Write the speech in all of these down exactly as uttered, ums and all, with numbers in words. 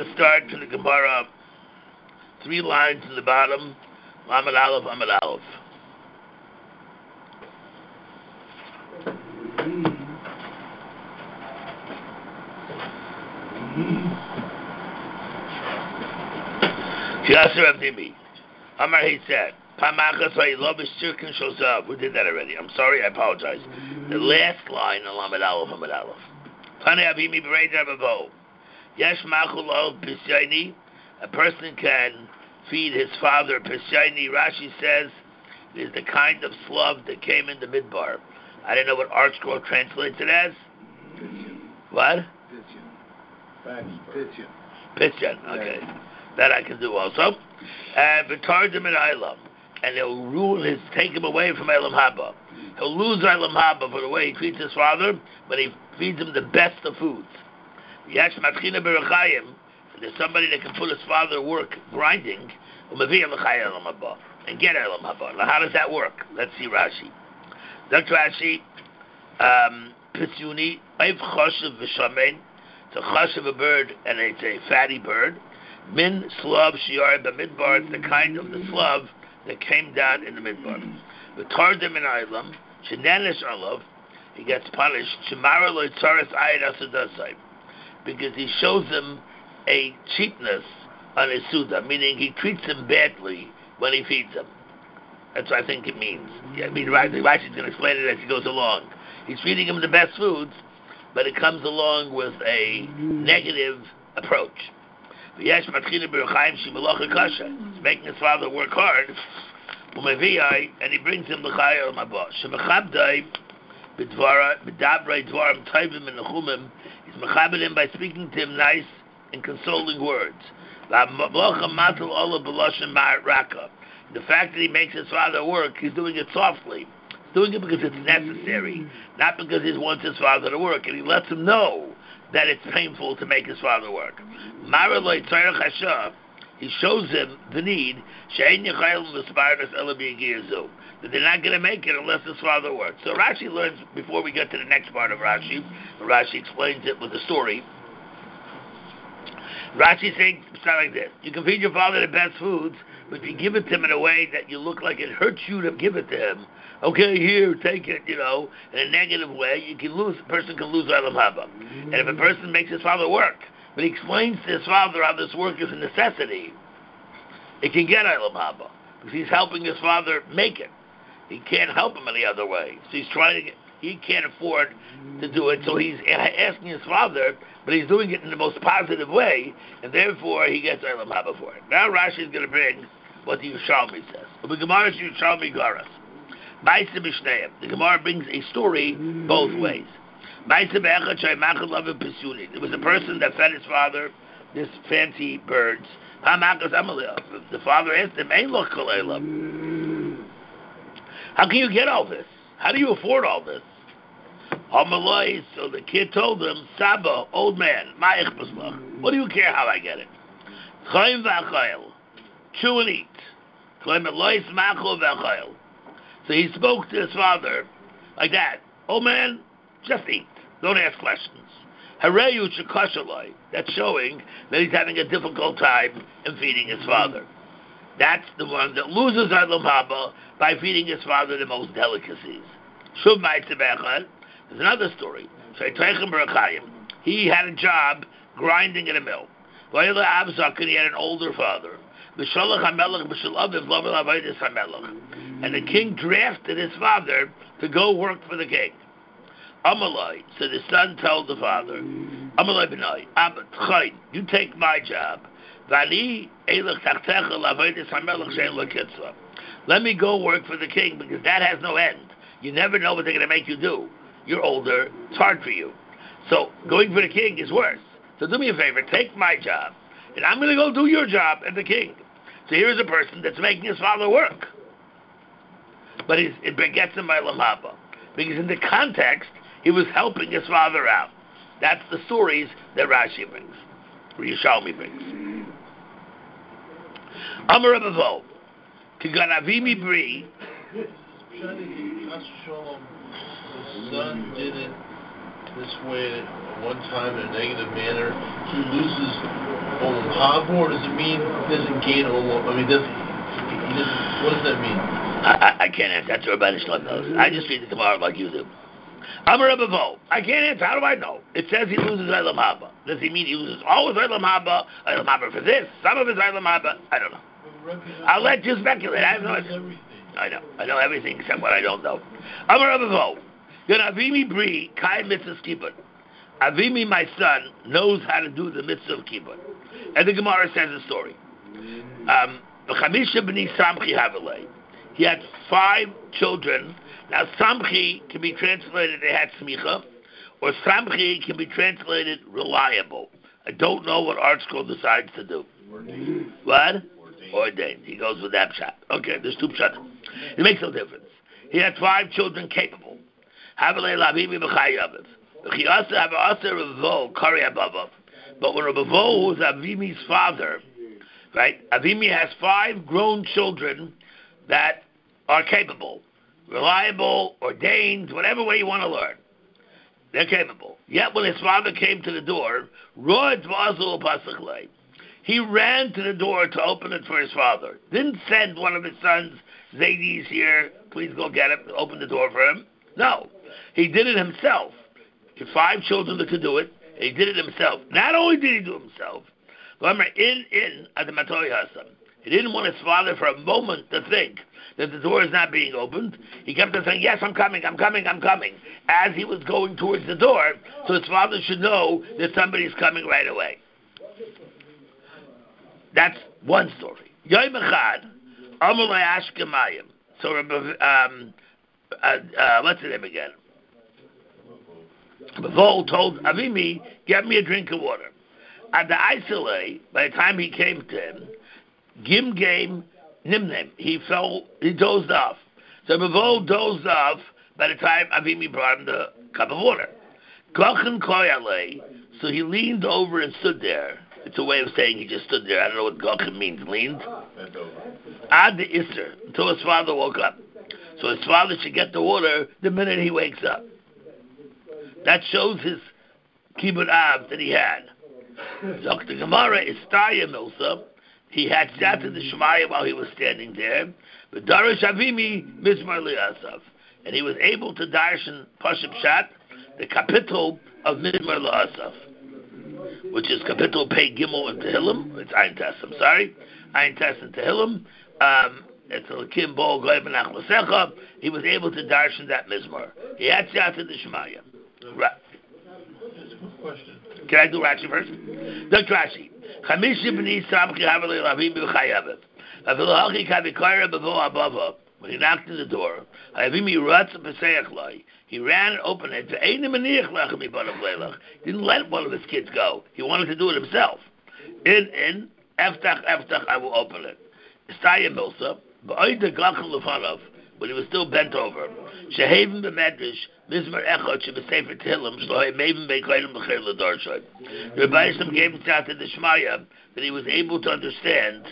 Let's start to the Gemara. Three lines in the bottom. Amud Aleph, Amud Aleph. Yasser Abdimi. Amar he said, Pamachas Vayilovish Sirkin Shosav. We did that already. I'm sorry, I apologize. The last line on Amud Aleph, Amud Aleph. Tani Abimi Berei Rabavo. Yesh Machul Pisyani. A person can feed his father Pisyani. Rashi says it is the kind of slav that came in the midbar. I don't know what ArtScroll translates it as. What? Pityan. Pityan, okay. That I can do also. And V'tardim and Ilam. And he'll rule his, take him away from Elam Haba. He'll lose Elam Haba for the way he treats his father, but he feeds him the best of foods. Yesh Matchina Berachayim. There's somebody that can put his father to work grinding, and get Elam Haba. Now how does that work? Let's see Rashi. Doctor Rashi, um, Pisyuni, Eif Choshev V'Shamein. It's a choshev, a bird, and it's a fatty bird. Min slav shiar b'midbar. It's the kind of the slav that came down in the midbar. The tardim in Ilam, shenanesh alav, he gets punished. Shemara lo tzaras ayid asudasai, because he shows him a cheapness on his suda, meaning he treats him badly when he feeds him. That's what I think it means. Yeah, I mean, Rashi's going to explain it as he goes along. He's feeding him the best foods, but it comes along with a negative approach. It's making his father work hard, and he brings him the chayil mabah. Shemachabdai b'dvara b'davrei dvarim tovim and nechumim. He's mechabed him by speaking to him nice and consoling words. The fact that he makes his father work, he's doing it softly. He's doing it because it's necessary, not because he wants his father to work, and he lets him know that it's painful to make his father work. He shows him the need that they're not going to make it unless his father works. So Rashi learns, before we get to the next part of Rashi, Rashi explains it with a story. Rashi saying something like this: you can feed your father the best foods, but if you give it to him in a way that you look like it hurts you to give it to him, okay, here, take it, you know, in a negative way, you can lose. A person can lose Elam Haba. And if a person makes his father work, but he explains to his father how this work is a necessity, it can get Elam Haba, because he's helping his father make it. He can't help him any other way. So he's trying to get, he can't afford to do it, so he's asking his father, but he's doing it in the most positive way, and therefore he gets Elam Haba for it. Now Rashi is going to bring what the Yerushalmi says. The Gemara Yerushalmi Garas. The Gemara brings a story both ways. There was a person that fed his father this fancy birds. The father asked him, how can you get all this? How do you afford all this? So the kid told him, Saba, old man, what do you care how I get it? Chew and eat. So he spoke to his father like that. Old man, just eat. Don't ask questions. That's showing that he's having a difficult time in feeding his father. That's the one that loses Elam Haba by feeding his father the most delicacies. There's another story. He had a job grinding in a mill. He had an older father. And the king drafted his father to go work for the king. Amalai, so the son told the father, Amalai b'nai, you take my job. Let me go work for the king, because that has no end. You never know what they're going to make you do. You're older, it's hard for you. So going for the king is worse. So do me a favor, take my job, and I'm going to go do your job at the king. So here is a person that's making his father work, but he's, it gets him by Elam Haba, because in the context, he was helping his father out. That's the stories that Rashi brings, or Yerushalmi brings. Amar Abavo, Kiganavimi Bri. The son didn't this way one time in a negative manner, he loses Olam Haba, or does it mean he doesn't gain Olam? I mean, does he, he doesn't? What does that mean? I, I, I can't answer. That's what Rabbi Shlom knows. I just read the Gemara like you do. I'm a Rebbe Vo. I can't answer. How do I know? It says he loses Olam Haba. Does he mean he loses all his Olam Haba? Olam Haba for this? Some of his Olam Haba? I don't know. I'll let you speculate. I have no idea. I know. I know everything except what I don't know. I'm a Rebbe Vo. Gonna Avimi Bri Kai Mitzvah Kibbut. Avimi, my son, knows how to do the mitzvah of kibbut. And the Gemara says a story. Um, he had five children. Now, Samchi can be translated, they had smicha, or Samchi can be translated reliable. I don't know what Art School decides to do. Ordained. What? Ordained. Ordained. He goes with that pshat. Okay, there's two pshat. It makes no difference. He had five children capable. Havalei Lavimi B'chayaviv. But when Rabbi Vo was Avimi's father, right? Avimi has five grown children that are capable, reliable, ordained, whatever way you want to learn. They're capable. Yet when his father came to the door, he ran to the door to open it for his father. Didn't send one of his sons, Zadie's here, please go get him, open the door for him. No, he did it himself. He had five children that could do it, and he did it himself. Not only did he do it himself, but remember, in, in, at the Matoy Hasam, he didn't want his father for a moment to think that the door is not being opened. He kept on saying, yes, I'm coming, I'm coming, I'm coming, as he was going towards the door, so his father should know that somebody's coming right away. That's one story. Yoim Echad, Amalei Ashkemayim. So, um, uh, uh, what's the name again? Bavol told Avimi, get me a drink of water. At the Isolay, by the time he came to him, Gim game Nimnim, he fell, he dozed off. So Bavol dozed off by the time Avimi brought him the cup of water. Gochin Koyale, so he leaned over and stood there. It's a way of saying he just stood there. I don't know what Gochin means, leaned. Ad the Isser, until his father woke up. So his father should get the water the minute he wakes up. That shows his kibbut av that he had. So the Gemara is Taya Milsa. He had sat in the Shemaya while he was standing there. But Darish Avimi Mizmar Li'asav. And he was able to darshan Pashim Shat, the capital of Mizmar Li'asav, which is capital Pei Gimel and Tehillim. It's Ein Tess, I'm sorry. Ein Tess and Tehillim. Um, it's a Lakim Bo Goy Benach Lasecha. He was able to darshan that Mizmar. He had sat in the Shemaya. Right. Can I do Rashi first? Look, Rashi. Chamishi b'ni samchi havelei lavim b'chayavet. Avilachi kavikara b'vo abava. When he knocked on the door, Avimi ratz b'seich lai. He ran and opened it. Ve'einu maniach lechem ibanav leilach. Didn't let one of his kids go. He wanted to do it himself. In, in, eftach, eftach, I will open it. Estaya milsa. Ba'oida glachel lefanav. When he was still bent over. Shehavim b'medrash. Mizmar Echot Shebesefer Tehillim Shlohay Mevim Beikodim L'Cher L'Dorshoy. The Rebbe Yisrael gave it out to the Shmaya that he was able to understand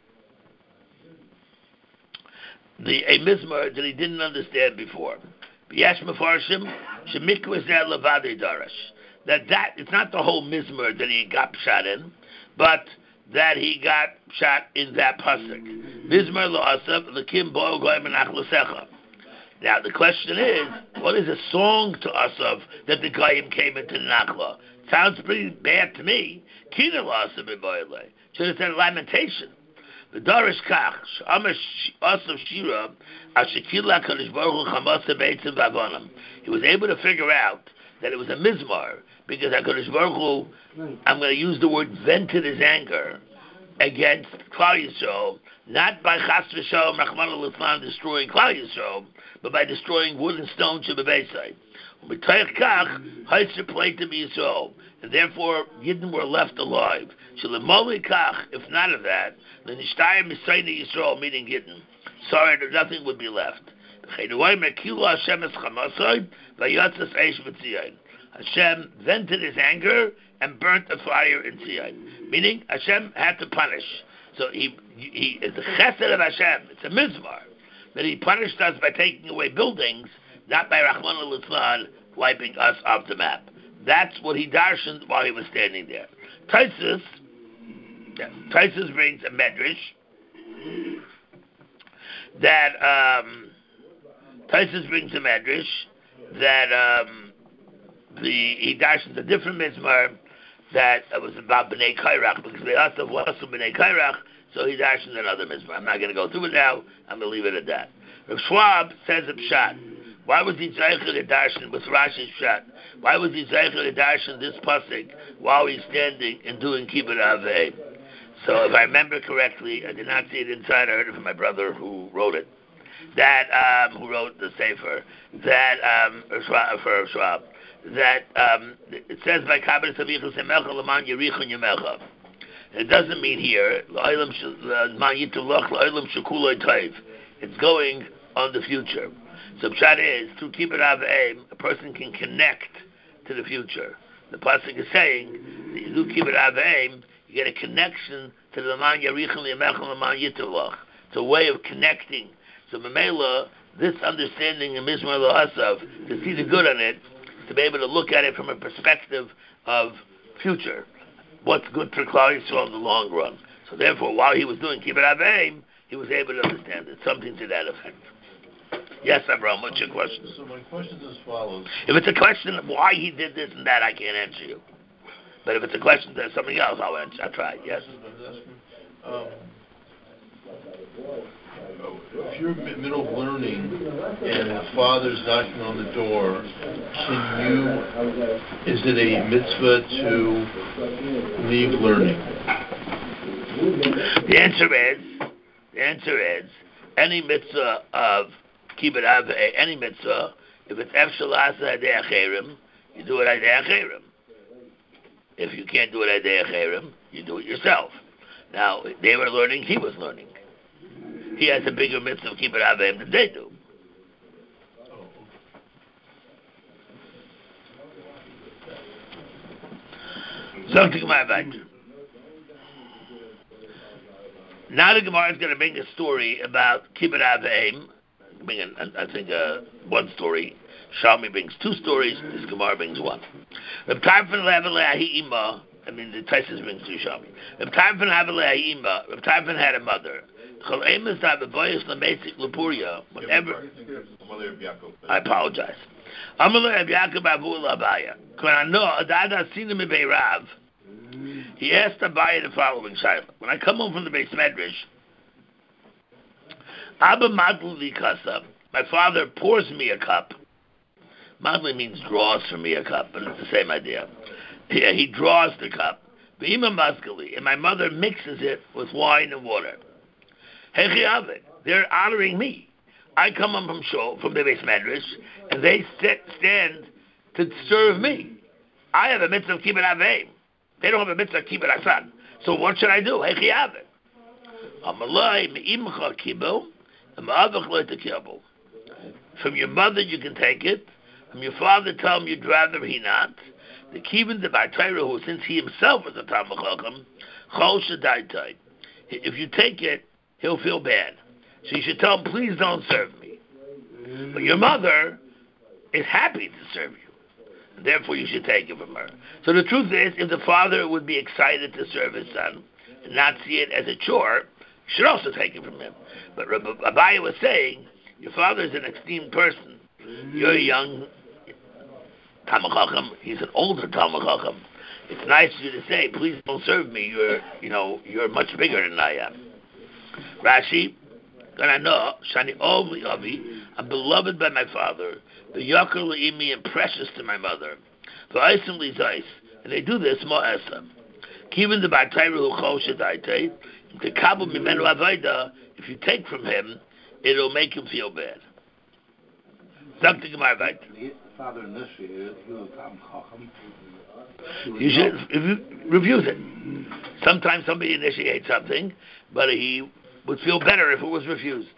the a Mizmar that he didn't understand before. B'yash Mefarshim Shemikvah Zer Levadei Darash. That that it's not the whole Mizmar that he got shot in, but that he got shot in that pasuk. Mizmar Lo'asav L'Kim Bo Goy Menach L'Secha. Now the question is, what is a song to us of that the Goyim came into the Nachla? Sounds pretty bad to me. Kina L'Asav B'Boyle. Should have said lamentation. The Darish Kach, Sh'amar Asav Shira, Ashekila Kadosh Baruch Hu Chamasa Beitzim V'Avonam. He was able to figure out that it was a Mizmar, because HaKadosh Baruch Hu, I'm going to use the word, vented his anger against Klal Yisrael, not by Chas V'Shalom Rachmana Litzlan destroying Klal Yisrael, but by destroying wood and stone Shebebeisai. B'Tayach Kach, Haiser Pleitim Yisrael, and therefore Yidden were left alive. Shalemoli Kach, if not of that, then Nishtayim Misaini Yisrael, meaning Yidden. Sorry, nothing would be left. Hashem vented his anger and burnt a fire in Tzion. Meaning, Hashem had to punish. So he, he it's a chesed of Hashem. It's a mizmar that he punished us by taking away buildings, not by Rahman al-Islam wiping us off the map. That's what he darshened while he was standing there. Taisus, yeah, Taisus brings a medrash that um, Taisus brings a medrash that um, the he darshens a different mizmar that it was about Bnei Kairach, because they asked him what's Bnei Kairach, so he dashed another mitzvah. I'm not going to go through it now. I'm going to leave it at that. Rav Schwab says a pshat. Why was he zeicher to darshan with Rashi's pshat? Why was he zeicher to darshan this pasuk while he's standing and doing kibbut avei? So if I remember correctly, I did not see it inside. I heard it from my brother who wrote it. That um, who wrote the sefer. That um, for Schwab. That um, it says by Kabbalah Savichus Yemecha L'man Yerichon Yemecha. It doesn't mean here Man Yitulach L'Olam Shekuloi Taiv. It's going on the future. So pshat is through Kibbut Avei, a person can connect to the future. The pasuk is saying that you do Kibbut Avei, you get a connection to the L'man Yerichon Yemecha L'man Yitulach. It's a way of connecting. So Mamela, this understanding in Mizmar L'Asav, to see the good on it, to be able to look at it from a perspective of future, what's good for Klal Yisrael in the long run. So therefore, while he was doing Kibbut Avim, he was able to understand it, something to that effect. Yes, Abraham, what's your question? So my question is as follows. If it's a question of why he did this and that, I can't answer you. But if it's a question of something else, I'll answer. I'll try, yes. Um, if you're in the middle of learning and the father's knocking on the door, can you, is it a mitzvah to leave learning? The answer is, the answer is, any mitzvah of kibbut avei, any mitzvah, if it's efshel asa adei acherim, you do it adei acherim. If you can't do it adei acherim, you do it yourself. Now, they were learning, he was learning. He has a bigger mitzvah of kibbut avei than they do. Something my advisor. Now the Gemara is going to bring a story about kibbut avei. Bring, an, I think, uh, one story. Shalmi brings two stories. This Gemara brings one. Reb Tarfon le'avi ima. I mean, the Taisus brings two Shalmi. Reb Tarfon le'avi ima. Reb Tarfon had a mother. Whenever, I apologize. He asked Abaye the following shaila. When I come home from the Beis Medrash, Abba Madli Kasa, my father pours me a cup. Madli means draws for me a cup, but it's the same idea. Yeah, he draws the cup. V'ima Maskali, and my mother mixes it with wine and water. Hechiave, they're honoring me. I come home from show from the Beis Medrash, and they sit, stand to serve me. I have a mitzvah of kibbut avei. They don't have a mitzvah of kibbut asan. So what should I do? Hechiave. Amalai me'imcha kibbu, and ma'avach lo tekibbu. From your mother you can take it. From your father, tell him you'd rather he not. The kivin the Bartayra, who since he himself was a Talmud Chacham, chol shadaitai. If you take it, he'll feel bad. So you should tell him, please don't serve me. But your mother is happy to serve you. And therefore you should take it from her. So the truth is, if the father would be excited to serve his son and not see it as a chore, you should also take it from him. But Rabbi Abaye was saying, your father is an esteemed person. You're a young Talmud Chacham. He's an older Talmud Chacham. It's nice of you to say, please don't serve me. You're, you know, you're much bigger than I am. Rashi, and I know, Shani Ovi Avi, I'm beloved by my father, the Yakar Le'imi, and precious to my mother. For Isim Lizais, and they do this, Mo'esa. Kivin the Bartayra who Chol Shadaitay, to Kabu Mimenu Avaida, if you take from him, it'll make him feel bad. Something in my Avaida. Father initiated, he was Talmud Chacham. You should refuse it. Sometimes somebody initiates something, but he would feel better if it was refused.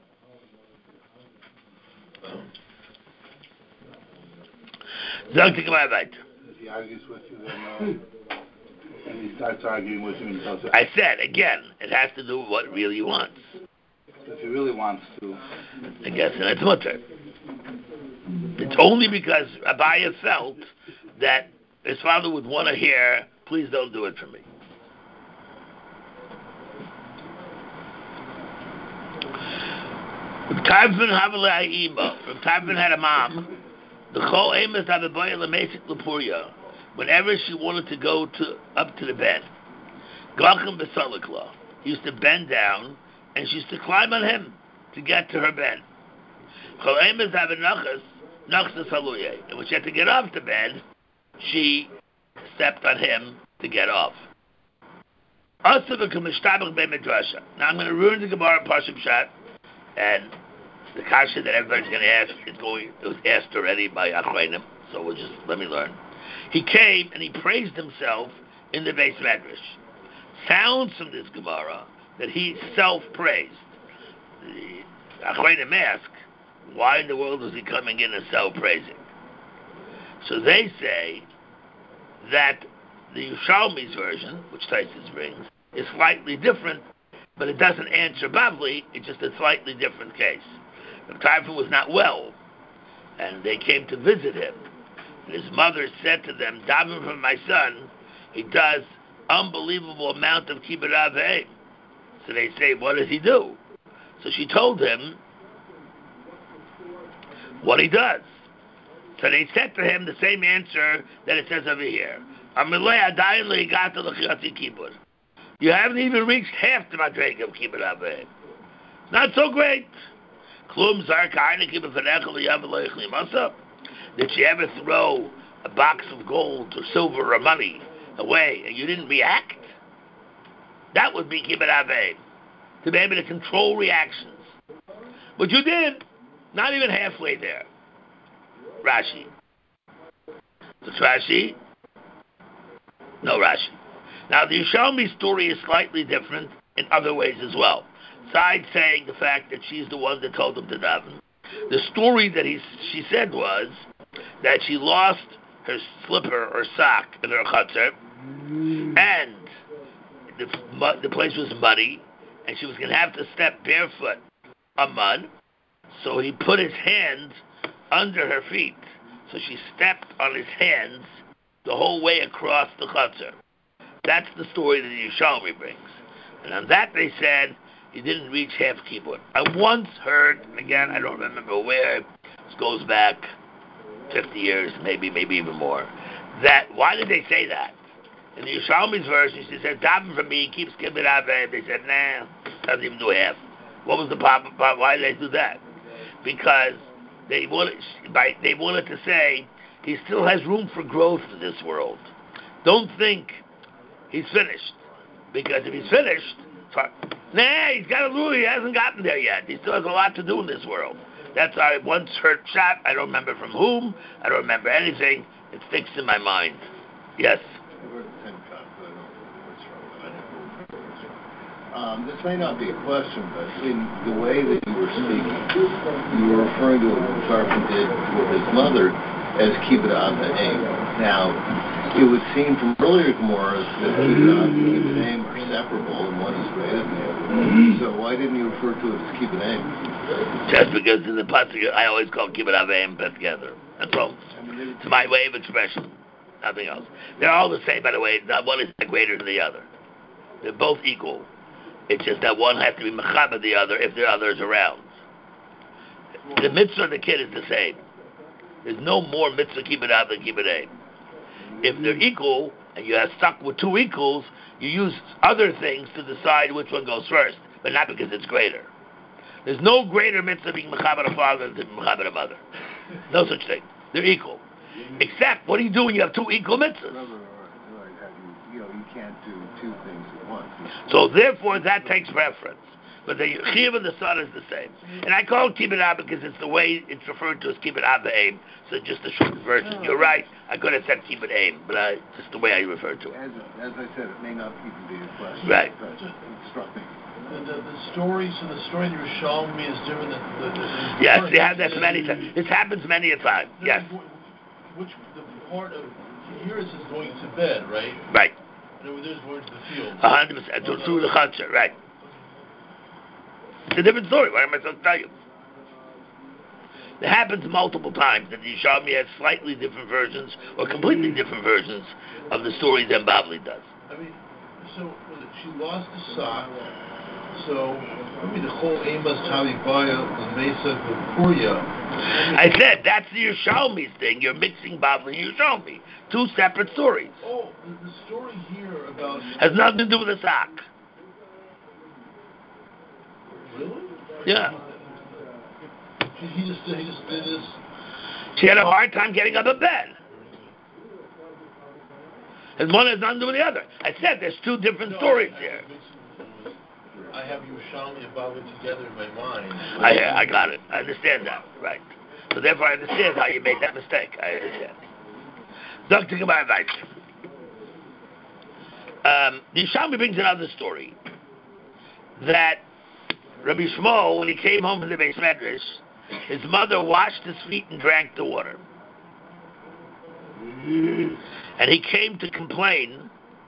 If he argues with you, then, uh, and he starts arguing with you, and he tells you, I said, again, it has to do with what really he wants. If he really wants to, I guess that's mutter. It's only because Abaye felt that his father would want to hear, please don't do it for me. Tarfin had a mom. The whole aim is have a boy Lepuria. Whenever she wanted to go to up to the bed, Gachim Besalikla used to bend down, and she used to climb on him to get to her bed. Chol aim is have a nachas, nachas haluye. And when she had to get off the bed, she stepped on him to get off. Also, now I'm going to ruin the Gemara Pashim Shat, and the kasha that everybody's going to ask is going it was asked already by Achreinim, so we'll just let me learn. He came and he praised himself in the Beis Medrash. Sounds from this Gemara that he self-praised. The Achreinim ask, why in the world was he coming in and self-praising? So they say that the Yerushalmi's version, which Taisus brings, is slightly different, but it doesn't answer Bavli, it's just a slightly different case. The Tarfin was not well, and they came to visit him. And his mother said to them, daven for my son, he does unbelievable amount of kibbut avei. So they say, what does he do? So she told him what he does. So they said to him the same answer that it says over here. You haven't even reached half the madrega of kibbut avei. Not so great. Did she ever throw a box of gold or silver or money away and you didn't react? That would be kibbut avei, to be able to control reactions. But you did, not even halfway there. Rashi. It's Rashi? No Rashi. Now the Yerushalmi story is slightly different in other ways as well. Besides saying the fact that she's the one that told him to daven, the story that he she said was that she lost her slipper or sock in her chutzner, and the, the place was muddy, and she was going to have to step barefoot on mud. So he put his hands under her feet, so she stepped on his hands the whole way across the chutzner. That's the story that the Yerushalmi brings, and on that they said he didn't reach half kibbut. I once heard, again, I don't remember where, this goes back fifty years, maybe, maybe even more, that, why did they say that? In the Yerushalmi's version, she said, daven for me, he keeps kibbut avei. They said, nah, doesn't even do half. What was the problem? Why did they do that? Because they wanted, by, they wanted to say, he still has room for growth in this world. Don't think he's finished. Because if he's finished, nah, he's got a rule. He hasn't gotten there yet. He still has a lot to do in this world. That's I once heard shot. I don't remember from whom. I don't remember anything. It sticks in my mind. Yes. Um, this may not be a question, but in the way that you were speaking, you were referring to what Tarfin did with his mother as kibbut avei. Now, it would seem from earlier Gemaras that kibbut avei and kibbut aim are separable, and one is greater than the other. Mm-hmm. So why didn't you refer to it as kibbut aim? Just because in the pasuk I always call kibbut avei and put together. That's all. It's my way of expression. Nothing else. They're all the same, by the way. Not one is greater than the other. They're both equal. It's just that one has to be mechaber the other if the other is around. The mitzvah of the kid is the same. There's no more mitzvah kibbut avei than kibbut aim. If they're equal, and you are stuck with two equals, you use other things to decide which one goes first, but not because it's greater. There's no greater mitzvah being mechaber a father than mechaber a mother. No such thing. They're equal. Except, what do you do when you have two equal mitzvahs? Right, right, right. You, you know, you can't do two things at once. So therefore, that takes preference. But the Chiv and the Son is the same. And I call it kibbut avei because it's the way it's referred to as kibbut avei. So just a short version. Oh. You're right. I could have said kibbut aim, but I, just the way I refer to it. As, as I said, it may not even be a question. Right. But it struck me. The, the, the story, so the story in Yerushalmi is different than the... the, the yes, they have that many times. This happens many a time. Yes. Which, the part of... Here it says going to bed, right? Right. And over there's going to the field. A hundred percent. Through the chutzner, right. It's a different story. What am I supposed to tell you? It happens multiple times that the Yerushalmi has slightly different versions or completely different versions of the stories than Bavli does. I mean, so she lost the sock. So, I mean, the whole Amos Talibaya, the Mesa, the Puria. I said that's the Yerushalmi's thing. You're mixing Bavli and Yerushalmi, two separate stories. Oh, the, the story here about has nothing to do with the sock. Really? Yeah. He, he just he just did this. She had a hard time getting up of bed. And one has nothing to do with the other. I said there's two different no, stories I, here. I have Yerushalmi and Bavli together in my mind. I I got it. I understand that. Right. So therefore I understand how you made that mistake. I understand. Doctor Gemara Weitz. Um, the Yerushalmi brings another story that Rabbi Shmuel, when he came home from the Beis Medrash, his mother washed his feet and drank the water. And he came to complain.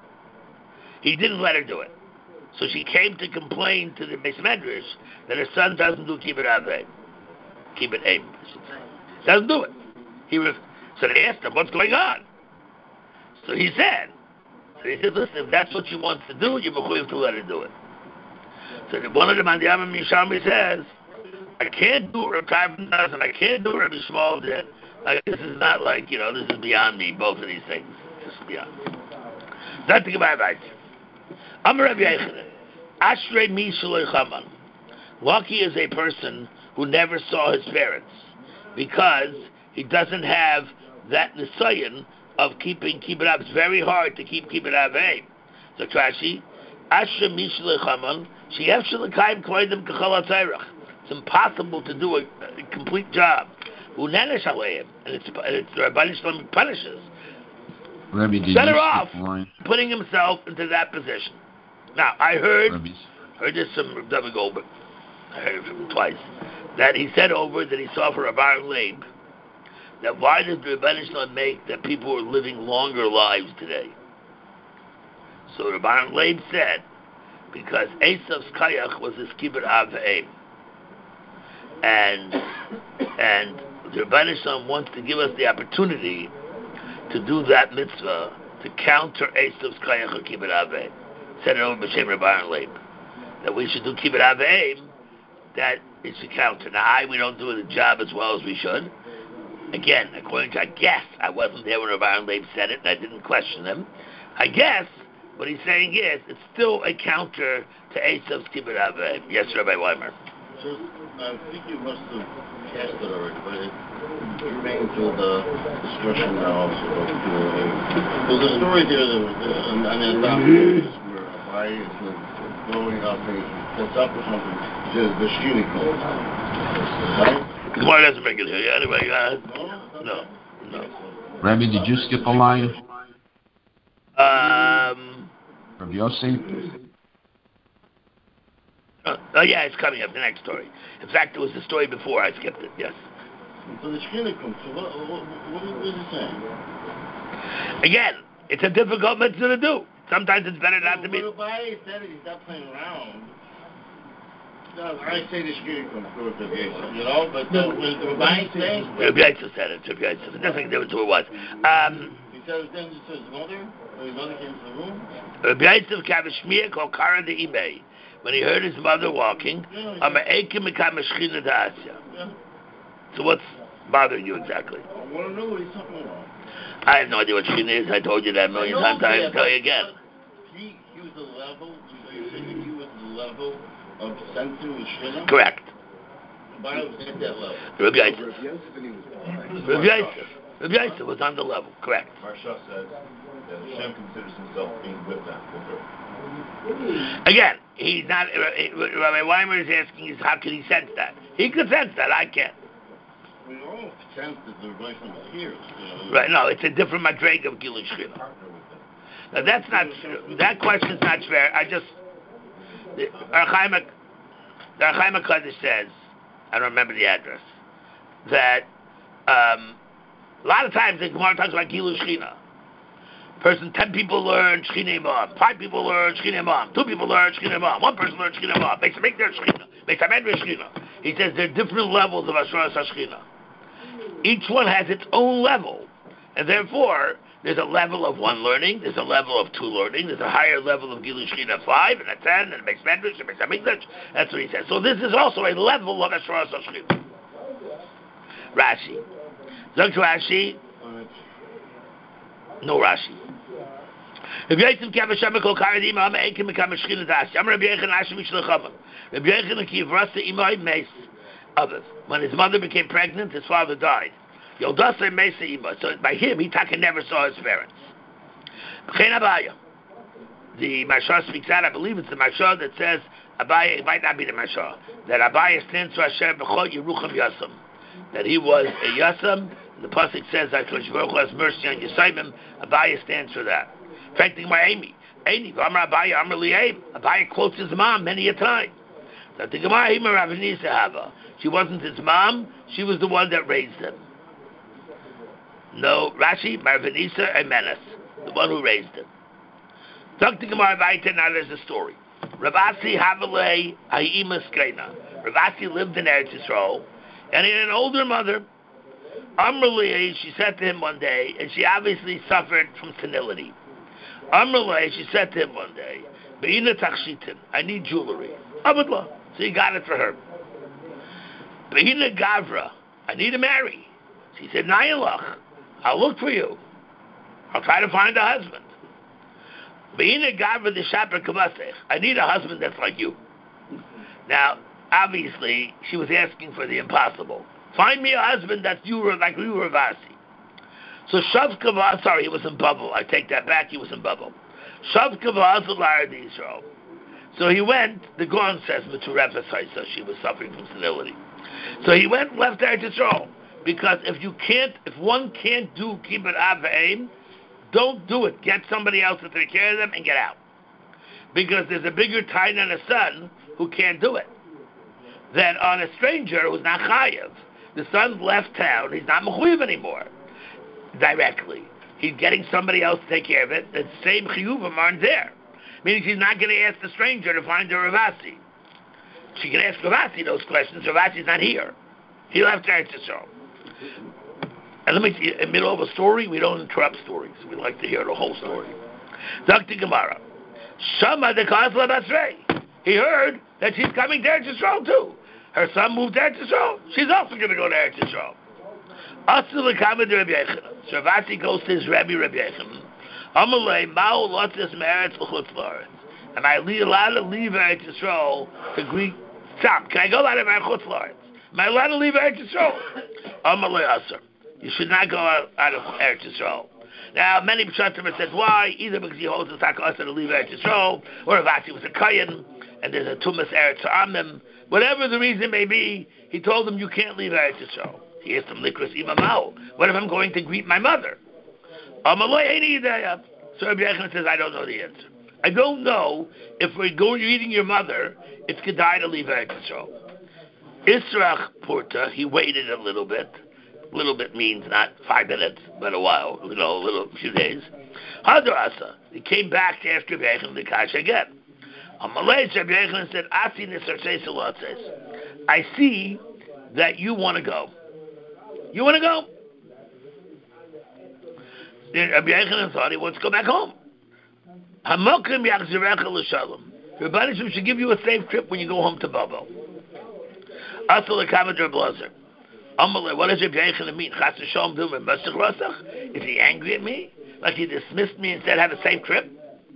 He didn't let her do it. So she came to complain to the Beis Medrash that her son doesn't do kibbut avei. Kibbut aim, I should say. Doesn't do it. He ref- so they asked him, what's going on? So he said, so he said, listen, if that's what she wants to do, you're mechuyev to let her do it. So one of the Mandiyam Yerushalmi says, I can't do what Reb Tarfon does, and I can't do what Rabbi Shmuel did. Like, this is not like, you know, this is beyond me, both of these things. Just beyond me. That's the Gemara Weitz. Amar Rabbi Yochanan, Ashrei mi sheloi chaman. Lucky is a person who never saw his parents, because he doesn't have that nisayon of keeping kibbut av. It's very hard to keep kibbut avei. So Rashi, Ashrei mi sheloi chaman, she'ef shelekayim kloidim kachal hatzorach. It's impossible to do a, a complete job. And it's, and it's the Rabbi Shalom punishes. Rabbi, did Better you off skip a line? putting himself into that position. Now, I heard, Rabbi. heard this from David Goldberg. I heard it from him twice. That he said over that he saw for Rabbi Leib that why does the Rabbi Shalom make that people are living longer lives today? So Rabbi Leib said because Esav's kayach was his kibbut av v'eim. And and the Rebbeinu Shalom wants to give us the opportunity to do that mitzvah to counter Esav's Kayach or Kibbut Avei. Said it over B'Shem Rabbi Leib that we should do Kibbut Avei, that is to counter. Now, I we don't do the job as well as we should. Again, according to I guess I wasn't there when Rabbi Leib said it, and I didn't question him. I guess what he's saying is it's still a counter to Esav's Kibbut Avei. Yes, Rabbi Weimer. Just, I think you must have cast it already, but it remains with the discussion now also about the doing. There's a story there that was uh, on the Adams where a guy is growing up and he sets up or something, the, the shooting code. Right? The Gemara doesn't make it here. Yeah, anybody got it? No. No. Rabbi, did you skip a line? Um. Rabbi Yossi? Uh, oh yeah, it's coming up, the next story. In fact, it was the story before I skipped it, yes. So the shkina comes, so what, what, what, what is it saying? Again, it's a difficult mitzvah to do. Sometimes it's better not to be... But Abai said it, he's not playing around. No, I say the shkina comes, you know, but uh, when the Abai saying... Rabbi Yitzchak said it, Rabbi Yitzchak. It doesn't make a difference who it was. Um... He said then to his mother, when his mother came to the room. Rabbi Yitzchak Kavishmir called Kara de Imei. When he heard his mother walking, I'm Eikim Mekam Shechina Da'asya. So what's bothering you exactly? I want to know what he's talking about. I have no idea what Shechina is. I told you that a million times. I have to tell you again. He, he was the level, so you're saying that he was the level of sensing the Shechina? Correct. But it was at that level. Rabbi Yitzchak. Rabbi Yitzchak. Rabbi Yitzchak was on the level. Correct. Marsha says that Hashem considers himself being with them, with her. Again, he's not. Rabbi Weimer is asking is how can he sense that? He could sense that. I can't. We almost sense that the relation was here. You know, right? No, it's a different madreg of Gilui Shechina. Now that's not. That question's not fair. I just. The Archaim HaKadosh says, I don't remember the address, that um, a lot of times the Gemara talks about Gilui Shechina. Person, ten people learn Shechina Imam, five people learn Shechina Imam, two people learn Shechina Imam, one person learns Shechina Imam, makes a make their Shechina, makes a make their Shechina. He says there are different levels of Ashras HaShechina. Each one has its own level, and therefore there's a level of one learning, there's a level of two learning, there's a higher level of Gilui Shechina five, and a ten, and a Beis Medrash, and a Beis Hamikdash. That's what he says. So this is also a level of Esra'as HaShechina. Rashi. Zog to Rashi. No Rashi. Rabbi Yosef Kavasham Kol Karadim Am Eikim Mekam Shechina Das. Am Rabbi Yechon Ashim Mishlecham. Rabbi Yechon Ki Vrasa Imai Meis Aviv. When his mother became pregnant, his father died. Yoldasa Meisa Ima. So by him, he taka never saw his parents. B'chein Abaya. The Mashah speaks out. I believe it's the Mashah that says Abaya. It might not be the Mashah that Abaya stands for Hashem B'chol Yerucham Yasam. That he was a Yasam. The pasuk says that Kodesh Baruch Hu has mercy on Yisayim. Abaya stands for that. In fact, my Amy, Amy, Amar Abaya, Amar Li'aim. Abaya quotes his mom many a time. So the Gemara Hima Ravanisa Hava. She wasn't his mom. She was the one that raised him. No, Rashi, Marvanisa, and Menes, the one who raised him. Talk to Gemara Vaita. Now there's a story. Ravasi Havalei Ha'ima Skreina. Ravasi lived in Eretz Yisrael, and he had an older mother. Amrli, she said to him one day, and she obviously suffered from senility. Amrli, she said to him one day, Be'ina Tachshitin, I need jewelry. Abadla. So he got it for her. Be'ina Gavra, I need to marry. She said, Nayalach, I'll look for you. I'll try to find a husband. Be'ina Gavra the Shaper Kavasech, I need a husband that's like you. Now, obviously, she was asking for the impossible. Find me a husband that's you, like you, Ravasi. So Shav Kavah, sorry, he was in bubble. I take that back, he was in bubble. Shav Kavah Azalar Israel. So he went, the Gon says, so she was suffering from senility. So he went left Eretz Yisrael. Because if you can't, if one can't do Kibbut Av V'Eim, don't do it. Get somebody else to take care of them and get out. Because there's a bigger tain on a son who can't do it than on a stranger who's not chayav. The son left town, he's not mechuyev anymore. Directly. He's getting somebody else to take care of it. The same chiyuvim aren't there. Meaning she's not going to ask the stranger to find a Ravasi. She can ask Ravasi those questions. Ravasi's not here. He left Eretz Yisrael. And let me see, in the middle of a story, we don't interrupt stories. We like to hear the whole story. Doctor Gemara. Shama de Kazla Basrei. He heard that she's coming to Eretz Yisrael too. Her son moved to Eretz Yisrael. She's also going to go to Eretz Yisrael. Asul Lekama de Rabbi Yechanan. So Ravasi goes to his Rabbi, Rabbi Yechanan. Amalei Ma'u Lotzes Meretz L'chutz L'Aretz. Am I allowed to leave Eretz Yisrael to greet? Stop. Can I go out of Eretz L'Aretz? Am I allowed to leave Eretz Yisrael? Amalei Asur. You should not go out, out of Eretz Yisrael. Now, many Pshatim have said why, either because he holds the Takasa to leave Eretz Yisrael, or Ravasi was a Kayan, and there's a Tumas Eretz Amim. Whatever the reason may be, he told him you can't leave Eretz Yisrael. He asked him, Likras Imamau, what if I'm going to greet my mother? Amalei Eini Yidaya. So Rabbi Yechanan says, I don't know the answer. I don't know if we're going greeting your mother, it's Kedai to leave Eretz Yisrael. Israch Porta, he waited a little bit. A little bit means not five minutes, but a while, you know, a little few days. Hadarasa, he came back to ask Rabbi Yechanan the Kasha again. Amalei, Rabbi Yechanan said, Asi Nisartei Salatzes. I see that you want to go. You want to go? Rabbi Yechanan thought he wants to go back home. Hamokim Yachzirecha L'Shalom. Rabbi Yechanan should give you a safe trip when you go home to Babo. Asal L'Kavod Rabbi Lazar. Amalei, what does Rabbi Yechanan mean? Chas V'Shalom Dilma Masach Rasach? Is he angry at me? Like he dismissed me and said have a safe trip?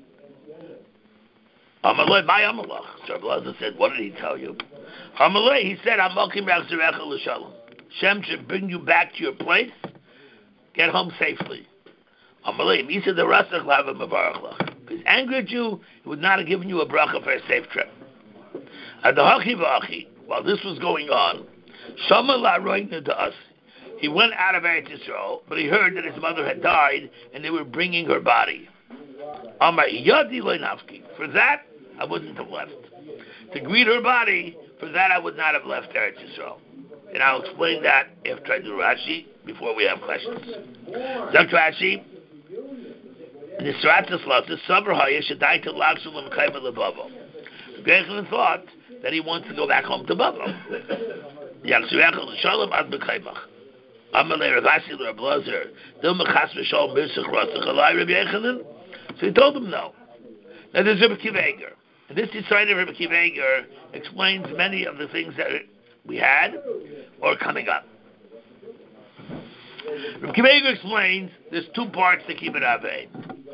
Amalei, my Amalach. So Rabbi Lazar said, what did he tell you? Amalei, he said, Hamokim Yachzirecha L'Shalom. Shem should bring you back to your place. Get home safely. Amalei, he said the Rasach Lava Mavarach. If he's angry at you, he would not have given you a bracha for a safe trip. At the Hachi V'Achi, while this was going on, Shama La Roigna to us. He went out of Eretz Yisrael, but he heard that his mother had died, and they were bringing her body. Amar Yadi Leinavki. For that, I wouldn't have left. To greet her body, for that I would not have left Eretz Yisrael. And I'll explain that after I do Rashi, before we have questions. Doctor Rashi, Nisratas Lotus, Sabr Haya, Shaddai to Laksulam Kaima Lebavo. Yechanan thought that he wants to go back home to Bavo. Yachzirech L'Shalom Ad B'Kaimach. Amalei Rav Ashi Rav Blazer, Dilma Chas V'Shol Mirsach Rasach Alai Rabbi Yechanan. So he told him no. Now there's Rabbi Akiva Eiger. And this decided Rabbi Akiva Eiger explains many of the things that we had or coming up. Rabbi Akiva Eiger explains there's two parts to Kibbud Avei.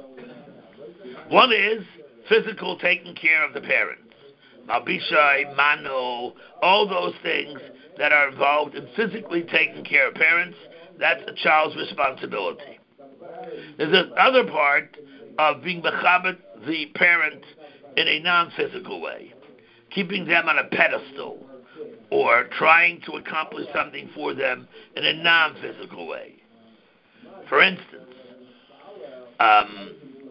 One is physical taking care of the parents. Malbishai, Mano, all those things that are involved in physically taking care of parents, that's a child's responsibility. There's another part of being mechabed the parent in a non-physical way, keeping them on a pedestal or trying to accomplish something for them in a non-physical way. For instance, um,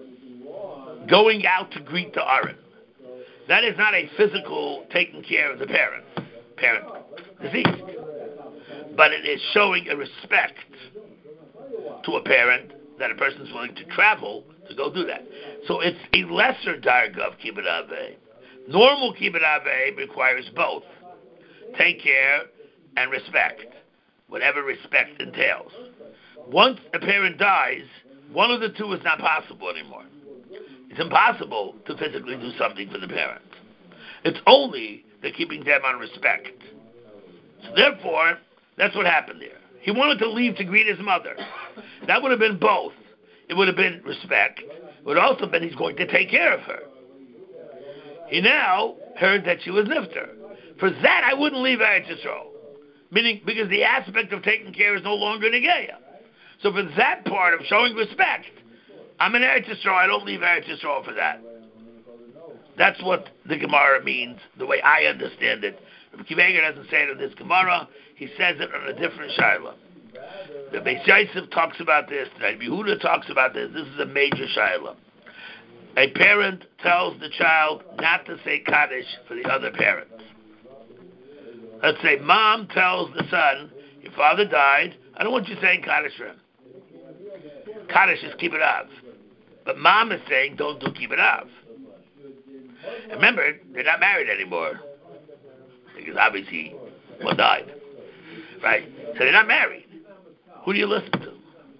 going out to greet the Aron. That is not a physical taking care of the parent, parent deceased, but it is showing a respect to a parent that a person is willing to travel to go do that. So it's a lesser darga of Kibbud Avei. Normal Kibbud Avei requires both take care and respect, whatever respect entails. Once a parent dies, one of the two is not possible anymore. It's impossible to physically do something for the parents. It's only the keeping them on respect. So therefore, that's what happened there. He wanted to leave to greet his mother. That would have been both. It would have been respect. It would also have been he's going to take care of her. He now heard that she was nifter. For that, I wouldn't leave Eretz Yisrael. Meaning, because the aspect of taking care is no longer Negeya. So for that part of showing respect, I'm in Eretz Yisrael, I don't leave Eretz Yisrael for that. That's what the Gemara means, the way I understand it. Rabbi Akiva Eiger doesn't say it in this Gemara, he says it on a different Shaila. The Beis Yosef talks about this, the Rabbi Yehuda talks about this, this is a major Shaila. A parent tells the child not to say Kaddish for the other parents. Let's say mom tells the son, your father died, I don't want you saying Kaddish for him. Kaddish is Kibbud Av. But mom is saying, don't do Kibbud Av. Remember, they're not married anymore. Because obviously, one died. Right? So they're not married. Who do you listen to?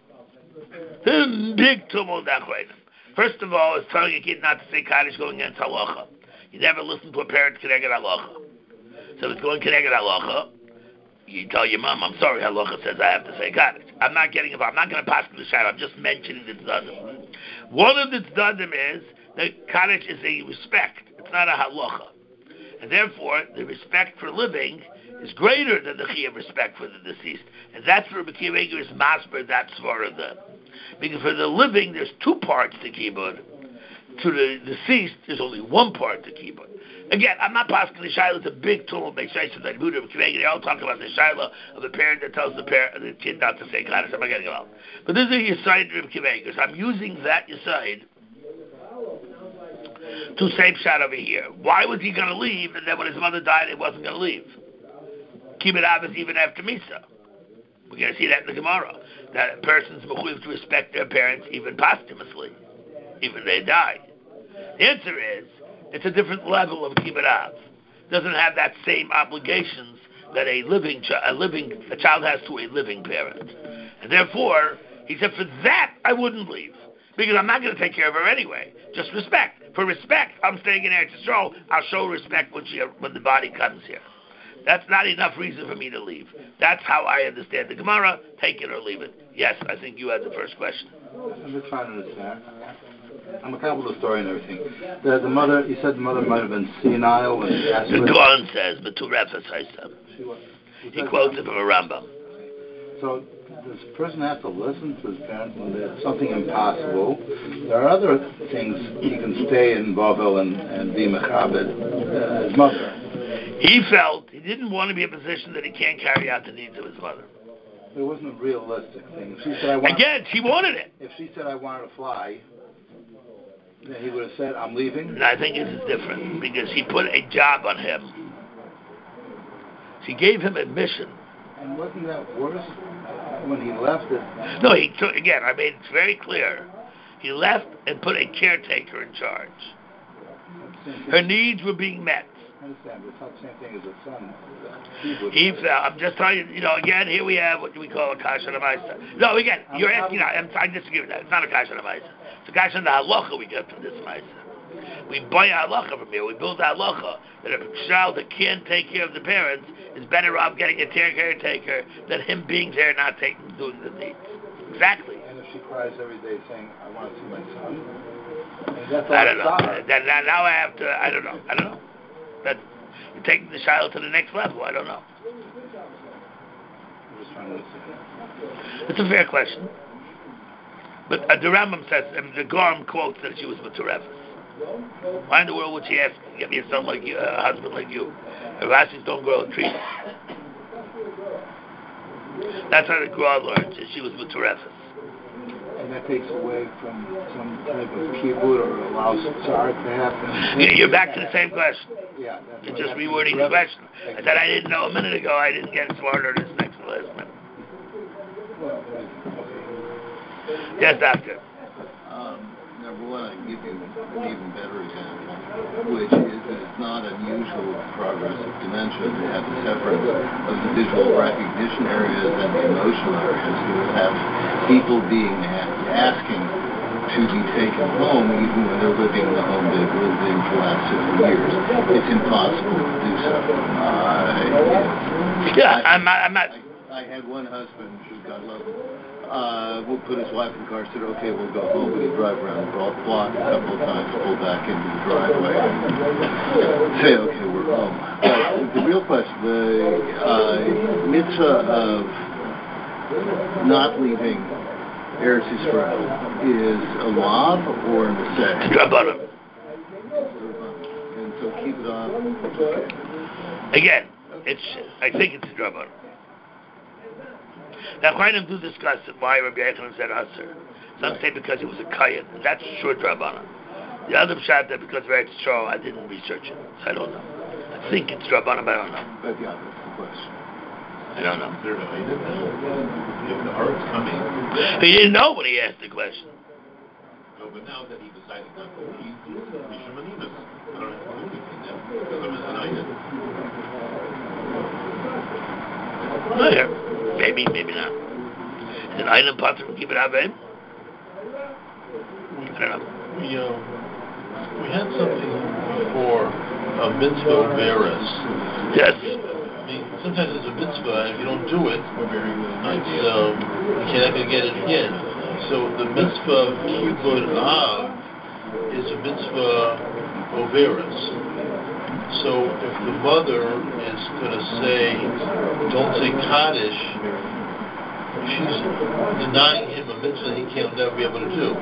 The big tumult right now. First of all, it's telling a kid not to say Kaddish going against halacha. You never listen to a parent connected halacha. So if it's going connected halacha, you tell your mom, I'm sorry, halacha says I have to say Kaddish. I'm not getting involved. I'm not going to pass the shayla. I'm just mentioning the tzaddim. One of the tzaddim is that Kaddish is a respect. It's not a halacha. And therefore, the respect for living is greater than the chiyuv respect for the deceased. And that's where Rabbi Akiva Eiger is masber, that's for the. Because for the living, there's two parts to kibbud. To the deceased, there's only one part to kibbud. Again, I'm not passing the shayla. It's a big tool of Beis of the Buddha. They all talk about the shayla of the parent that tells the parent, the kid not to say Kaddish. I'm not getting it all. But this is a Yesod of Rabbi Akiva Eiger. So I'm using that Yesod to save shot over here. Why was he going to leave? And then when his mother died, he wasn't going to leave. Kibbud Av is even after Misa. We're going to see that in the Gemara. That a person's mechuyev to respect their parents even posthumously, even they die. The answer is, it's a different level of Kibbud Av. Doesn't have that same obligations that a living chi- a living a child has to a living parent. And therefore, he said, for that I wouldn't leave. Because I'm not going to take care of her anyway. Just respect. For respect, I'm staying in Eretz Yisrael. I'll show respect when she when the body comes here. That's not enough reason for me to leave. That's how I understand the Gemara. Take it or leave it. Yes, I think you had the first question. I'm just trying to understand. I'm a couple of the story and everything. The, the mother, you said the mother might have been senile when she asked The for Gaon says, but to emphasize them. He quotes it from a Rambam. So does the person have to listen to his parents when there's something impossible? There are other things he can stay in Bovel and, and be mechabed, uh, his mother. He felt he didn't want to be in a position that he can't carry out the needs of his mother. It wasn't a realistic thing. If she said I want, Again, she wanted it. If she said I wanted to fly, then he would have said I'm leaving. And I think this is different because he put a job on him. She gave him a mission. And wasn't that worse when he left it? No, he took, again, I made it very clear. He left and put a caretaker in charge. Her needs were being met. I understand, but it's not the same thing as a son. He would. He fell. I'm just telling you, you know, again, here we have what we call a kasha namaisa. No, again, you're asking, I'm, I disagree with that. It's not a kasha namaisa. It's a kasha the halacha we get from this maisa. We buy a halacha from here. We build a halacha that if a child that can't take care of the parents is better off getting a caretaker than him being there not taking, doing the deeds. Exactly. And if she cries every day saying, I want to see my son, and that's all I don't know. her. Then now I have to, I don't know. I don't know. That, you're taking the child to the next level. I don't know. I'm just trying to understand. It's a fair question. But uh, the Rambam says, and the Gorm quotes that she was with Terefis. Why in the world would she ask, get me a son like you, a husband like you? Her Rashi's don't grow trees. That's how the Gra learns, that she was with Terefis. And that takes away from some type of kibbut or allows Tsar to happen. Yeah, you're back to the same question. Yeah, that's You're just rewording the question. I said I didn't know a minute ago. I didn't get smarter this next to last minute. Well, okay. Yes, doctor. Um, number one, I can give you an even better example, which is that it's not unusual with progressive dementia to have a separate of the visual recognition areas and the emotional areas. You would have people being a- asking to be taken home even when they're living in the home they've lived in for the last fifty years. It's impossible to do so. Uh, Yeah, I, I'm not. I'm not. I, I had one husband, who God love him, uh, we'll put his wife in the car, said, okay, we'll go home. We could drive around the block a couple of times, pull back into the driveway, and say, okay, we're home. But the real question, the uh, mitzvah of not leaving Eretz Yisrael is a lav or a necessity? Drabanan. And so keep it on. Okay. Again, it's. I think it's a drabanan. Now, Chayim do discuss why Rabbi Yochanan said Aser. Some say because he was a Kayan, and that's sure Drabanan. The other shot that because Eretz Yisrael, I didn't research it, so I don't know. I think it's Drabanan, but I don't know. But yeah, that's the question. I don't know. There, I didn't know. If the art's coming. He didn't know when he asked the question. No, but now that he decided not to leave, he's Rishon Manimas. I don't have to do anything now because I'm an item. Oh, yeah. Maybe, maybe not. Is it Einan Pater from Kibbut Avim? I don't know. We, uh, we had something before, a mitzvah beres. Yes. I mean, sometimes it's a mitzvah, and if you don't do it, it's, um, you're not going to get it again. So the mitzvah kibbut av is a mitzvah overis. So if the mother is going to say, don't say Kaddish, she's denying him a mitzvah he can't never be able to do.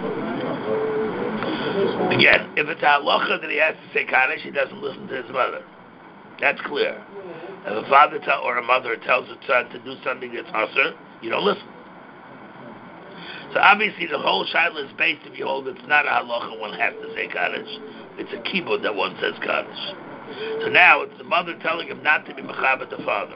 Again, if it's a halacha that he has to say Kaddish, he doesn't listen to his mother. That's clear. If a father tell, or a mother tells a son to do something that's usher, you don't listen. So obviously the whole shaila is based, if you hold it's not a halacha, one has to say Kaddish. It's a kibbut that one says Kaddish. So now it's the mother telling him not to be mechaber the father.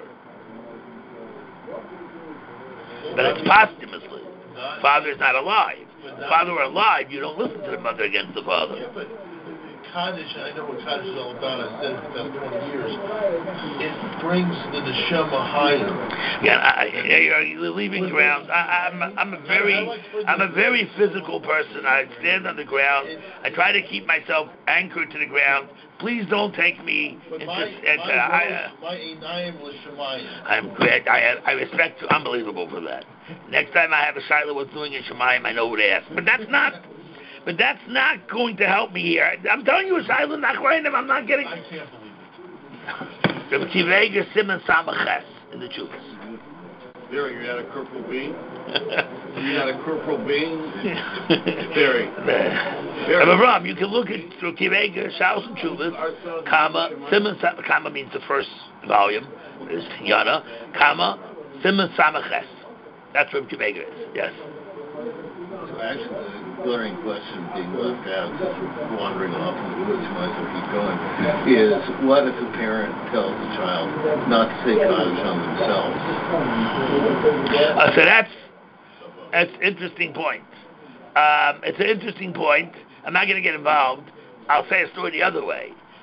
But it's posthumously. Father is not alive. If the father were alive, you don't listen to the mother against the father. Yeah, but Kaddish, I know what Kaddish is all about. I said it for the past twenty years. It brings the neshama higher. Yeah, I, I, you're leaving ground. I, I'm, I'm a very, I'm a very physical person. I stand on the ground. I try to keep myself anchored to the ground. Please don't take me But into. my, into my, I, uh, my Einayim was Shemayim. I'm great. I, I respect you. Unbelievable for that. Next time I have a shiloh was doing a shemayim, I know what to ask. But that's not. But that's not going to help me here. I'm telling you, a shiloh not right. I'm not getting. I can't believe it. Rabbi Tivega Simon Samaches in the Chuvas. Barry, you're not a Corporal Bean? You're not a Corporal Bean? Barry. Rabbi Ram, you can look at through Tivega, Shalos and Chuvas, comma, Simon Sam, comma means the first volume, is Yana, comma, Simon Samaches. That's what Tivega is, yes. So actually, the glaring question being left out, because we're wandering off in the woods, you might as well keep going, is what if a parent tells a child not to say Kaddish on themselves? Uh, so that's that's an interesting point. Um, it's an interesting point. I'm not going to get involved. I'll say a story the other way.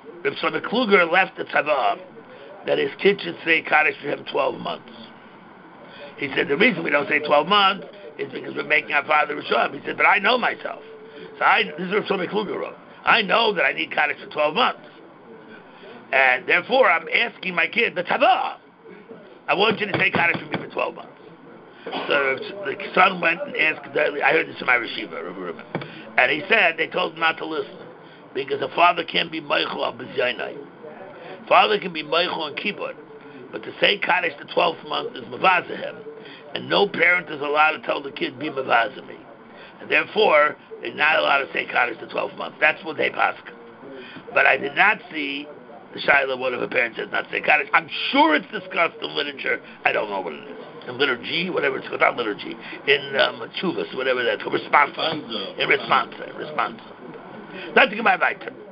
Reb Shlomo Kluger left the tzava that his kid should say Kaddish for him twelve months. He said the reason we don't say twelve months is because we're making our father Rishon. He said, but I know myself. So I, this is what Shlomo Kluger wrote. I know that I need Kaddish for twelve months. And therefore, I'm asking my kid, the tzava, I want you to say Kaddish for me for twelve months. So the son went and asked, I heard this in my Reshiva, and he said they told him not to listen because a father can't be Meichel al B'Zaynai. Father can be Meichel and Kibbutz, but to say Kaddish the twelfth month is Mavaza him, and no parent is allowed to tell the kid, be Mavaza me. And therefore, they're not allowed to say Kaddish the twelfth month. That's what they pask. But I did not see the Shaila, what if a parent says not to say Kaddish. I'm sure it's discussed in literature. I don't know what it is. In liturgy, whatever it's called, not liturgy, in um, chuvas, whatever that's called, responsa. In responsa, in responsa. Not to get my right turn.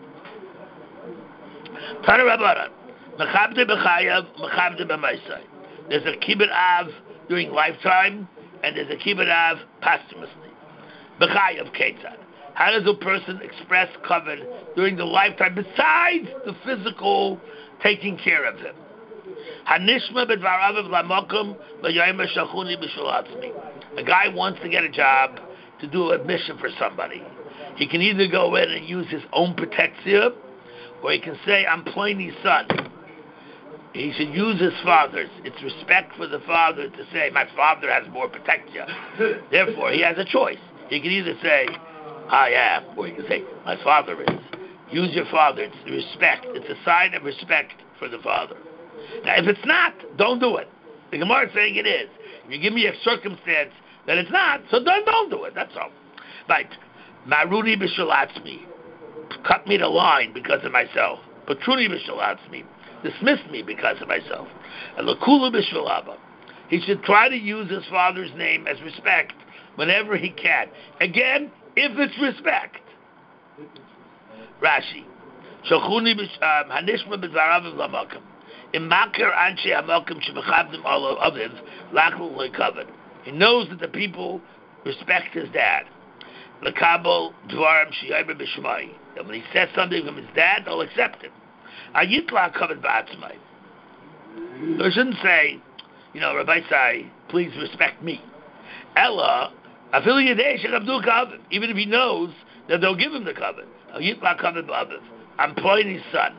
Tana Rabbanan, Mechabde B'chayav, Mechabde B'maisai. There's a kibbut av during lifetime, and there's a kibbut av posthumously. B'chayav Ketzad. How does a person express covet during the lifetime besides the physical taking care of him? Hanishma b'dvarav lamokum v'yoyma shachuni b'shulatzmi. A guy wants to get a job to do a mission for somebody. He can either go in and use his own protexia, or he can say, I'm Pliny's son. He should use his father's. It's respect for the father to say, my father has more protexia. Therefore, he has a choice. He can either say, I am, or he can say, my father is. Use your father. It's respect. It's a sign of respect for the father. Now, if it's not, don't do it. The Gemara is saying it is. If you give me a circumstance that it's not, so don't, don't do it. That's all. Right. Maruni b'shalatzmi. Cut me the line because of myself. Patruni b'shalatzmi. Dismiss me because of myself. And lakulu b'shalaba. He should try to use his father's name as respect whenever he can. Again, if it's respect. Rashi. Shachuni hanishma b'dvarav l'makam. Imakir anshe hamakim shemechabdim all aviv lachlu le'kavod. He knows that the people respect his dad. Lekabel dvarim sheyaber b'shmai. That when he says something from his dad, they'll accept him. Ayitla kavod ba'atzmai. So he shouldn't say, you know, Rabbi Sai, please respect me. Ella, afil yedei shechabdu kavod. Even if he knows that they'll give him the kavod. Ayitla kavod ba'aviv. I'm Pliny's son.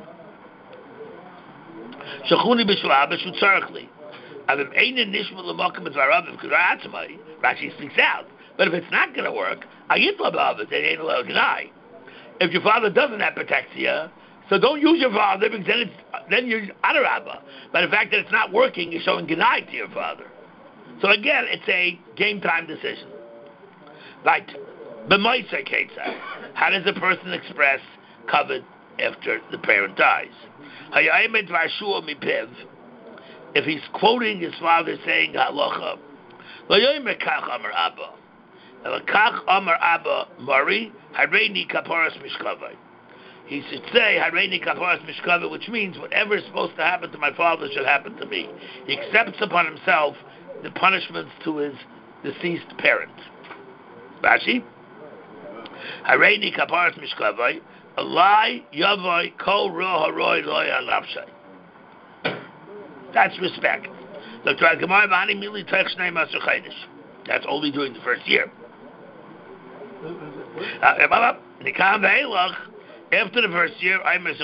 Shachuni b'shua b'shu tzarechli. Avim einen nishma l'mokim b'dvarav k'daratzmai. Rashi speaks out. But if it's not going to work, ayitla b'aviv, they ain't allowed to deny. If your father doesn't have protexia, so don't use your father because then, it's, then you're adarabba. But the fact that it's not working, you're showing genai to your father. So again, it's a game time decision. Right. B'moisei ketzad. How does a person express covet after the parent dies? If he's quoting his father saying halacha, he should say hareini kaparas mishkava, which means whatever is supposed to happen to my father should happen to me. He accepts upon himself the punishments to his deceased parent. Rashi, hareini kaparas mishkava. Alai yavai kol ro haroi loy alafshay. That's respect. That's only during the first year. After the first year,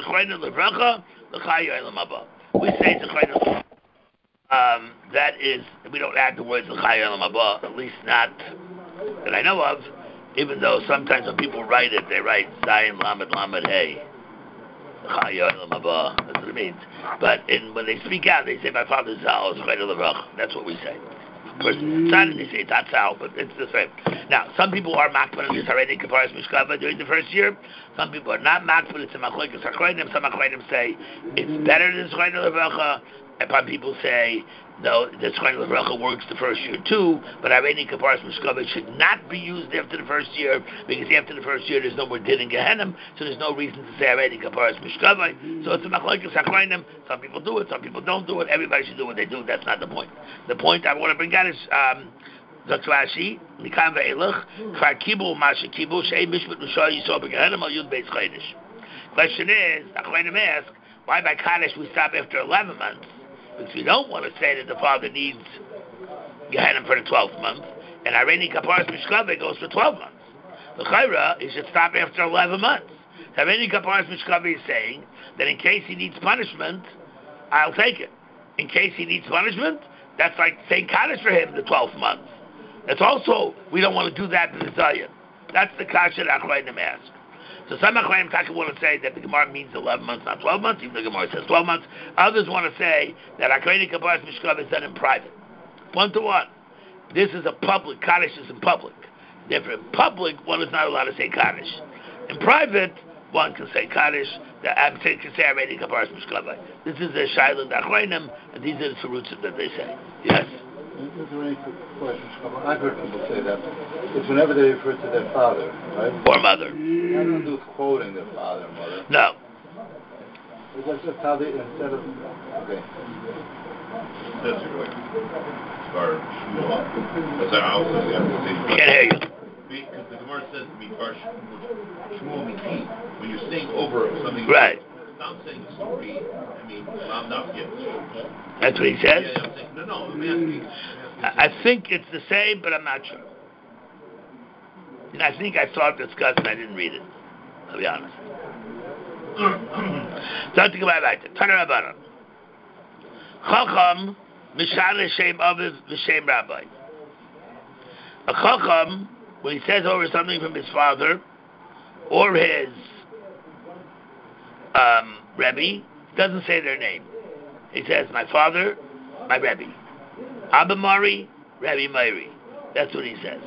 we say um, that is, we don't add the words at least not that I know of. Even though sometimes when people write it, they write Zayin Lamed Lamed Hey. That's what it means. But in, when they speak out, they say, my father's Zal is That's what we say. It's not they say that's Zal, but it's the same. Now, some people are makbid on this already Kaparas Mishkava during the first year. Some people are not makbid. It's a Machlokas HaKroinim. Some HaKroinim say it's better than Zchayna Levracha. And some people say, no, the Zchayna Levracha works the first year too, but Areni Kaparas Mishkava should not be used after the first year, because after the first year there's no more din in Gehenim, so there's no reason to say Areni Kaparas Mishkava. So it's a Machlokas HaKroinim. Some people do it, some people don't do it. Everybody should do what they do. That's not the point. The point I want to bring out is, um, Rashi, Mikam ve'elach, Kfar Kibul, Masha Kibul, Shei Mishpat Nushah Yisrael B'Gehenim Al Yud Beis Chaydish. Question is, Achronim ask, why by Kaddish we stop after eleven months? Because we don't want to say that the father needs Gehenim for the twelfth month, and Areni Kaparas Mishkave goes for twelve months. The Chayra, he should stop after eleven months. Areni Kaparas Mishkave is saying that in case he needs punishment, I'll take it. In case he needs punishment, that's like saying Kaddish for him the twelfth month. That's also, we don't want to do that to the Zayin. That's the kasha that Achronim ask. So some Achronim Taka want to say that the Gemara means eleven months, not twelve months, even the Gemara says twelve months. Others want to say that Achronim Kaparas Mishkave is done in private. One to one. This is a public, Kaddish is in public. Therefore, in public, one is not allowed to say Kaddish. In private, one can say Kaddish, that I can say already Kaparas Mishkave. This is the Shaila Achronim, and these are the Sarutzim that they say. Yes? Is there any questions? I've heard people say that. It's whenever they refer to their father, right? Or mother. I don't do quoting their father and mother. No. That's just how they, instead of, okay. That's right. Or Shmuel. That's how also the application. Can't hear you. Because the Gemara says to me, Bar Shmuel Miki, when you're saying over something. Right. I'm saying the story, I mean, I'm not getting it. That's what he says? Yeah, I'm saying, no, no, let me ask you. I, I think it's the same, but I'm not sure. And I think I saw it discussed and I didn't read it. I'll be honest. So I have to go back to it. Tana Rabbanan. Chacham, Mishana Shem Aviv, V'Shem Rabbi. A Chacham, when he says over something from his father, or his um, Rebbe, doesn't say their name. He says, my father, my Rebbe. Abba Mari, Rebbe Meiri. That's what he says.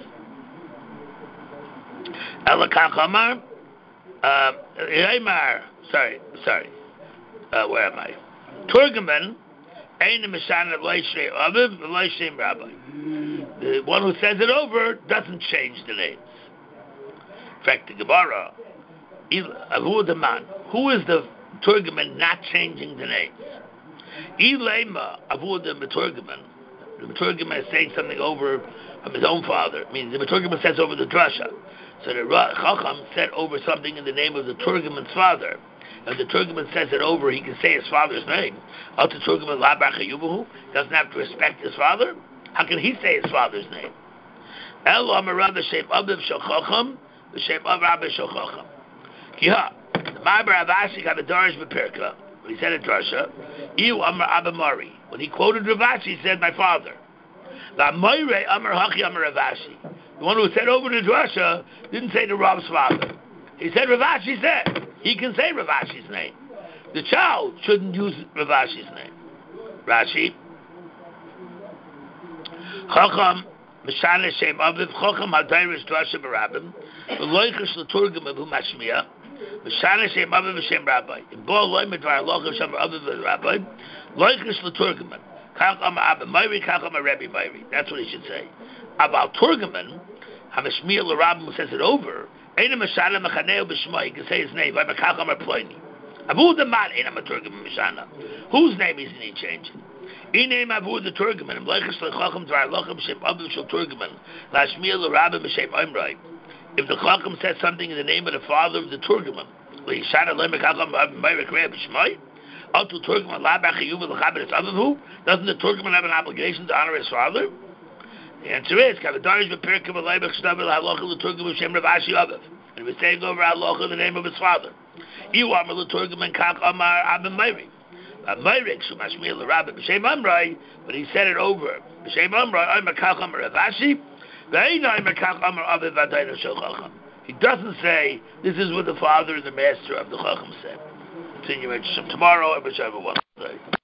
Elakach Amar, Eimar, sorry, sorry. Uh, where am I? Turgaman, Ein Mishana Loishrei Aviv, Loishrei Rabbi. The one who says it over doesn't change the names. In fact, the Gemara, Avu the man, who is the Turgaman not changing the names? Ilema Avu the Turgaman. The Turgaman is saying something over from his own father. I mean, the Turgaman says over the drasha. So the Chacham said over something in the name of the Turgaman's father. If the Turgaman says it over, he can say his father's name. Out the Turgaman La Bachayubahu doesn't have to respect his father. How can he say his father's name? El Amar Rabbi Shem Aviv Shel Chacham, V'Shem Av Rabbi Shel Chacham. Kiha, the Ma'aber Avashi got a Darish B'Perka. When he said a drasha, Iu Amar Abba Mari. When he quoted Ravashi, he said, my father. La Moire Amar Hachi Amar Ravashi. The one who said over the drasha didn't say the Rav's father. He said Ravashi said. He can say Ravashi's name. The child shouldn't use Ravashi's name. Rashi. Chacham Mishana Shem Aviv Chacham Hadayrish Drasha Barabim V'loichish L'Turgim Avu Mashmiya Mishana Shem Aviv V'Shem Rabbi In Bo Loi Medvar Lochav Shem Aviv V'Rabbi Loichish L'Turgim Chacham Abba Meiri Chacham Rebbe Meiri. That's what he should say. About Turgaman Hamashmiya L'Rabim says it over. Eina Mishana Mechaneo B'Shma. He can say his name. V'Ma Chacham Arploini. Abu the Man Eina Turgaman Mishana. Whose name isn't he changing? Iname Avu the Turgaman, Mleichus Lechacham Dvar Lochem Shem Aviv Shel Turgaman, Lashmiel L'Rabbi B'Shem Oimrai. If the Chacham says something in the name of the father of the Turgaman, Leishana Lem Chacham Meirek Rei B'Shmai, Altu Turgaman La B'Chiyuv L'Chabed Avivu, doesn't the Turgaman have an obligation to honor his father? The answer is, Kavadarish B'Perkim V'Leibach Shtavel Halocha L'Turgaman Shem Ravashi Aviv. And he was saying over Halocha the name of his father. Iu Amar L'Turgaman Kach Amar Abba Meiri. But he said it over. He doesn't say this is what the father and the master of the Chacham said. Continue tomorrow, whichever one.